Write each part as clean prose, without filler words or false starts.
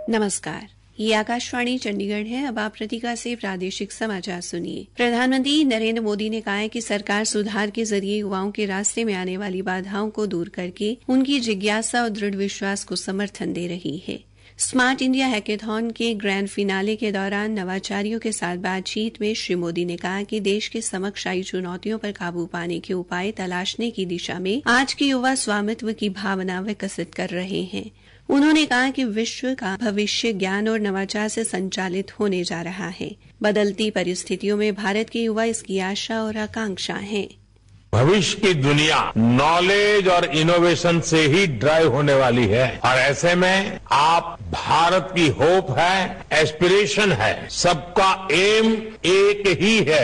नमस्कार, ये आकाशवाणी चंडीगढ़ है। अब आप प्रतीका से प्रादेशिक समाचार सुनिए। प्रधानमंत्री नरेंद्र मोदी ने कहा है कि सरकार सुधार के जरिए युवाओं के रास्ते में आने वाली बाधाओं को दूर करके उनकी जिज्ञासा और दृढ़ विश्वास को समर्थन दे रही है। स्मार्ट इंडिया हैकेथॉन के ग्रैंड फिनाले के दौरान नवाचारियों के साथ बातचीत में श्री मोदी ने कहा कि देश के समक्ष आई चुनौतियों पर काबू पाने के उपाय तलाशने की दिशा में आज के युवा स्वामित्व की भावना विकसित कर रहे हैं। उन्होंने कहा कि विश्व का भविष्य ज्ञान और नवाचार से संचालित होने जा रहा है। बदलती परिस्थितियों में भारत के युवा इसकी आशा और आकांक्षा हैं। भविष्य की दुनिया नॉलेज और इनोवेशन से ही ड्राइव होने वाली है और ऐसे में आप भारत की होप है, एस्पिरेशन है, सबका एम एक ही है।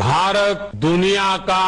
भारत दुनिया का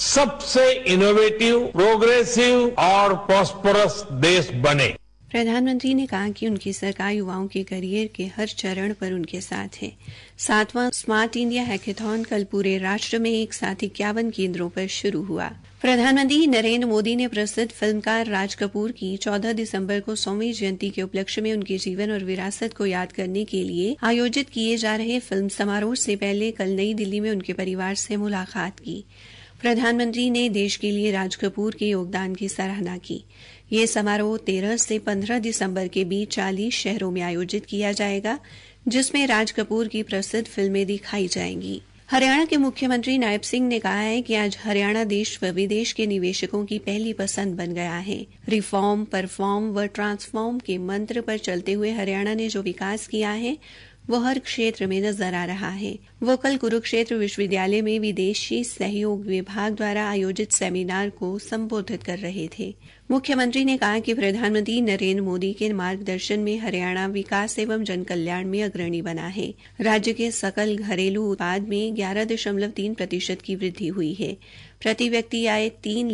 सबसे इनोवेटिव, प्रोग्रेसिव और प्रॉस्परस देश बने। प्रधानमंत्री ने कहा कि उनकी सरकार युवाओं के करियर के हर चरण पर उनके साथ है। 7वां स्मार्ट इंडिया हैकेथॉन कल पूरे राष्ट्र में एक साथ 51 केंद्रों पर शुरू हुआ। प्रधानमंत्री नरेंद्र मोदी ने प्रसिद्ध फिल्मकार राज कपूर की 14 दिसंबर को 100वीं जयंती के उपलक्ष्य में उनके जीवन और विरासत को याद करने के लिए आयोजित किए जा रहे फिल्म समारोह से पहले कल नई दिल्ली में उनके परिवार से मुलाकात की। प्रधानमंत्री ने देश के लिए राज कपूर के योगदान की सराहना की। यह समारोह 13 से 15 दिसंबर के बीच 40 शहरों में आयोजित किया जाएगा, जिसमें राज कपूर की प्रसिद्ध फिल्में दिखाई जाएंगी। हरियाणा के मुख्यमंत्री नायब सिंह ने कहा है कि आज हरियाणा देश व विदेश के निवेशकों की पहली पसंद बन गया है। रिफॉर्म, परफॉर्म व ट्रांसफॉर्म के मंत्र पर चलते हुए हरियाणा ने जो विकास किया है वो हर क्षेत्र में नजर आ रहा है। वो कल कुरुक्षेत्र विश्वविद्यालय में विदेशी सहयोग विभाग द्वारा आयोजित सेमिनार को संबोधित कर रहे थे। मुख्यमंत्री ने कहा कि प्रधानमंत्री नरेंद्र मोदी के मार्गदर्शन में हरियाणा विकास एवं जनकल्याण में अग्रणी बना है। राज्य के सकल घरेलू उत्पाद में 11.3% की वृद्धि हुई है। प्रति व्यक्ति आय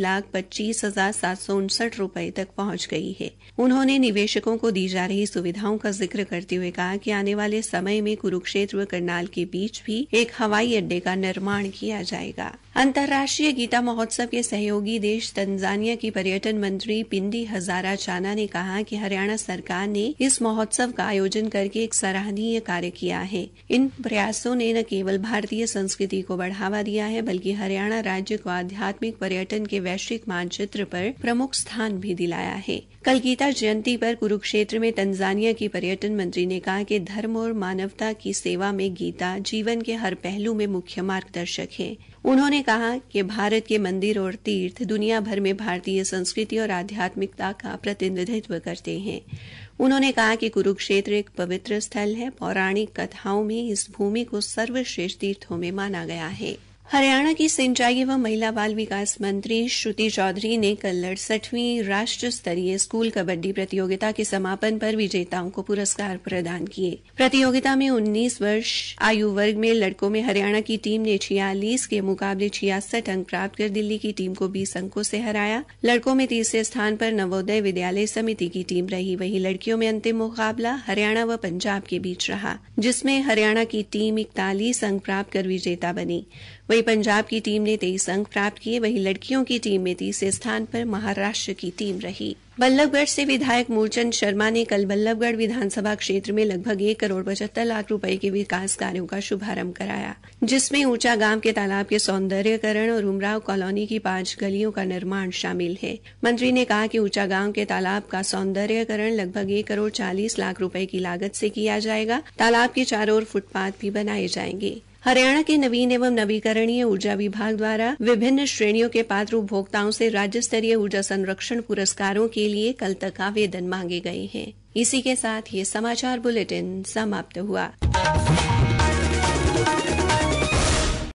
3,25,759 रुपए तक पहुंच गई है। उन्होंने निवेशकों को दी जा रही सुविधाओं का जिक्र करते हुए कहा कि आने वाले समय में कुरुक्षेत्र व करनाल के बीच भी एक हवाई अड्डे का निर्माण किया जाएगा। अंतर्राष्ट्रीय गीता महोत्सव के सहयोगी देश तंजानिया की पर्यटन मंत्री पिंडी हजारा चाना ने कहा कि हरियाणा सरकार ने इस महोत्सव का आयोजन करके एक सराहनीय कार्य किया है। इन प्रयासों ने न केवल भारतीय संस्कृति को बढ़ावा दिया है, बल्कि हरियाणा राज्य को आध्यात्मिक पर्यटन के वैश्विक मानचित्र पर प्रमुख स्थान भी दिलाया है। कल गीता जयंती पर कुरुक्षेत्र में तंजानिया की पर्यटन मंत्री ने कहा कि धर्म और मानवता की सेवा में गीता जीवन के हर पहलू में मुख्य मार्गदर्शक है। उन्होंने कहा कि भारत के मंदिर और तीर्थ दुनिया भर में भारतीय संस्कृति और आध्यात्मिकता का प्रतिनिधित्व करते हैं। उन्होंने कहा कि कुरुक्षेत्र एक पवित्र स्थल है। पौराणिक कथाओं में इस भूमि को सर्वश्रेष्ठ तीर्थों में माना गया है। हरियाणा की सिंचाई एवं महिला बाल विकास मंत्री श्रुति चौधरी ने कल 68वीं राष्ट्र स्तरीय स्कूल कबड्डी प्रतियोगिता के समापन पर विजेताओं को पुरस्कार प्रदान किए। प्रतियोगिता में 19 वर्ष आयु वर्ग में लड़कों में हरियाणा की टीम ने 46 के मुकाबले 66 अंक प्राप्त कर दिल्ली की टीम को 20 अंकों से हराया। लड़कों में तीसरे स्थान पर नवोदय विद्यालय समिति की टीम रही। वहीं लड़कियों में अंतिम मुकाबला हरियाणा व पंजाब के बीच रहा, जिसमें हरियाणा की टीम 41 अंक प्राप्त कर विजेता बनी। वहीं पंजाब की टीम ने 23 अंक प्राप्त किए। वहीं लड़कियों की टीम में तीसरे स्थान पर महाराष्ट्र की टीम रही। बल्लभगढ़ से विधायक मूलचंद शर्मा ने कल बल्लभगढ़ विधानसभा क्षेत्र में लगभग 1,75 करोड़ रुपए के विकास कार्यों का शुभारंभ कराया, जिसमें ऊंचा गांव के तालाब के सौंदर्यकरण और उमराव कॉलोनी की 5 गलियों का निर्माण शामिल है। मंत्री ने कहा कि ऊंचा गांव के तालाब का सौंदर्यकरण लगभग 1,40 करोड़ रुपए की लागत से किया जाएगा। तालाब के चारों ओर फुटपाथ भी बनाए जाएंगे। हरियाणा के नवीन एवं नवीकरणीय ऊर्जा विभाग द्वारा विभिन्न श्रेणियों के पात्र उपभोक्ताओं से राज्य स्तरीय ऊर्जा संरक्षण पुरस्कारों के लिए कल तक आवेदन मांगे गए हैं। इसी के साथ ये समाचार बुलेटिन समाप्त हुआ।